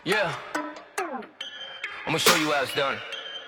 Yeah, I'm gonna show you how it's done.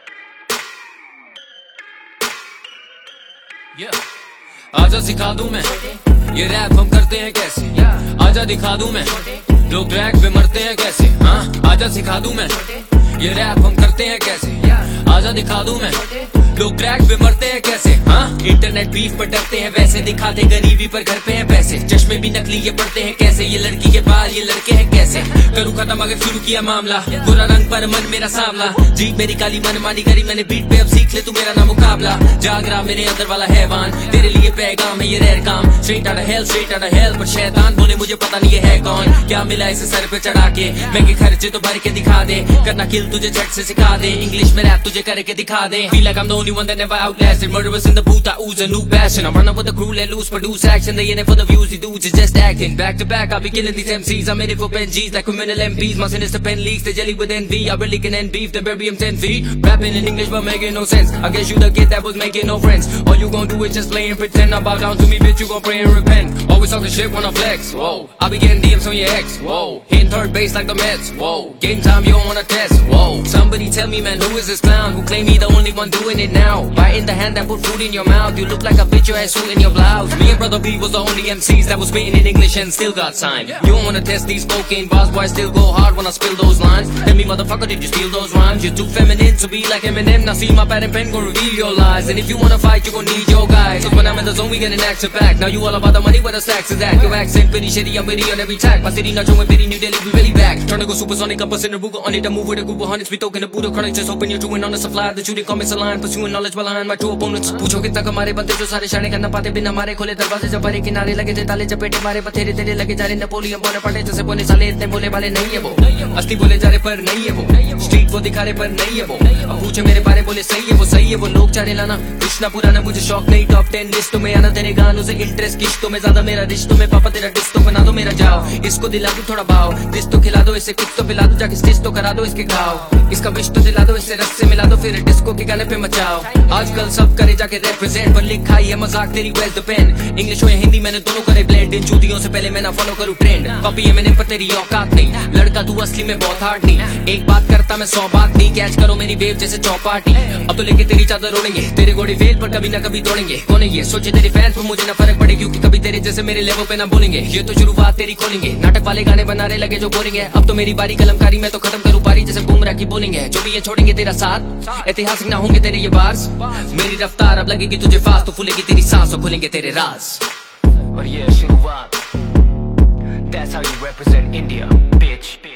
Yeah. आजा सिखा दूं मैं ये रैप हम करते हैं कैसे। आजा दिखा दूं मैं लोग ट्रैक पे मरते हैं कैसे। हाँ आजा सिखा दूं मैं ये रैप हम करते हैं कैसे। आजा दिखा दूं मैं लोग ट्रैक पे मरते हैं कैसे। हाँ इंटरनेट बीफ पर डरते हैं वैसे, दिखाते गरीबी पर घर पे हैं पैसे। चश्मे भी नकली ये पड़ते हैं कैसे, ये लड़की के बाल ये लड़के हैं कैसे। करूँ खत्म अगर शुरू किया मामला, बुरा रंग पर मन मेरा सांवला। जीत मेरी काली मन मानी करी मैंने बीट पे, अब सीख ले तू मेरा ना मुकाबला। जाग रहा मेरे अंदर वाला हैवान, तेरे लिए पैगाम है ये रेयर काम। स्ट्रेट आउट ऑफ हेल पर शैतान बोले मुझे पता नहीं ये है कौन। क्या मिला इसे सर पे चढ़ा के, महंगे खर्चे तो भर के दिखा दे। करना किल तुझे झट से सिखा दे, इंग्लिश में रैप तुझे करके दिखा दे। Feel like I'm the only one that never outlasted. Murderers in the booth, I ooze a new passion. I'm running with the crew, let loose, produce action. They in it for the views, these dudes is just acting. Back to back, I'll be killing these MCs. I'm in it for pen G's like criminal MPs. My sinister pen leaks, they jelly with envy. I really can end beef, then bury him 10 feet. Rapping in English but making no sense. I guess you the kid that was making no friends. All you gon' do is just play and pretend. Now bow down to me, bitch, you gon' pray and repent. Always talking shit when I flex, whoa. I be getting DMs on your ex, whoa. Hitting third base like the Mets, whoa. Game time, you don't wanna test, whoa. Somebody tell me, man, who is this clown who claim he the only one doing it now? Biting the hand that put food in your mouth. You look like a bitch, your ass suit in your blouse. Me and Brother B was the only MCs that was spitting in English and still got signed. You don't wanna test these cocaine bars, boy, I still go hard when I spill those lines. Tell me, motherfucker, did you steal those rhymes? You're too feminine to be like Eminem. Now see my pad and pen gon' reveal your lies. And if you wanna fight, you gon' need your guys. So when I'm in the zone, we get an action back. Now you all about the money, where the stacks is at. Your accent pretty shitty, I'm pretty on every track. My city not showing pretty, New Delhi, we really back. Trying to go supersonic, up us in the Ruger on it. I move with a group of hundreds, we talking the Buddha chronic. Just hoping you're doing on the supply. The shooting comments a line, pursuing knowledge behind my true opponents. पूछो कितना कमारे बनते जो सारे शाने करना पाते बिना मारे। खोले दरवाजे जब भरे किनारे लगे थे ताले चपेटे मारे। बथेरे तेरे लगे जा रहे नेपोलियन बोले पड़े जैसे बोले साले इतने बोले वाले नहीं है वो। असली बोले जा रहे पर नहीं है वो, स्ट्रीट वो दिखा रहे पर नहीं है वो। अब पूछे मेरे बारे बोले सही है वो, सही है वो। लोग चारे लाना कृष्णा पुराना मुझे शौक नहीं, टॉप 10 लिस्टों में आना। तेरे गानों से इंटरेस्ट किश्तों में ज्यादा, मेरा रिश्तों में पापा तेरा डिस्टो बना दो मेरा जाओ। इसको दिला दो थोड़ा भाव, दिस तो खिला दो इसे, कुछ तो पिला दो जाके स्टिच तो करा दो इसके घाव। इसका विश तो दिला दो इससे रस से मिला दो, फिर डिस्को के गाने पे मचाओ। आजकल सब करे जाके रेप्रेजेंट, पर लिखा ही है मजाक तेरी वेज द पेन। इंग्लिश हो या हिंदी मैंने दोनों करे ब्लेंड। इन चूतियों से पहले मैं ना फॉलो करूँ ट्रेंड। कॉपी है मैंने पर तेरी औकात नहीं, लड़का तू असली में बहुत हार्ड नहीं। एक बात करता मैं 100 बात नहीं, कैच करो मेरी वेव जैसे चौपाटी। अब तो लेके तेरी चादर उड़ेंगे, तेरे घोड़े फेल पर कभी ना कभी तोड़ेंगे। कौन है ये सोचे तेरे फैंस पर मुझे ना फर्क पड़े, क्योंकि कभी तेरे जैसे मेरे लेवल पे ना बोलेंगे। ये तो शुरुआत तेरी खोलेंगे, नाटक वाले गाने बनाने लगे जो बोरिंग है। अब तो मेरी बारी कलमकारी, मैं तो खत्म करूँ पारी जैसे बुमराह की बोलिंग है। जो भी ये छोड़ेंगे तेरा साथ, ऐतिहासिक ना होंगे तेरे ये बार्स। मेरी रफ्तार अब लगेगी तुझे फास्ट, तो फूलेगी तेरी सांस और खुलेंगे तेरे राज। और ये शुरुआत, that's how you represent India, bitch.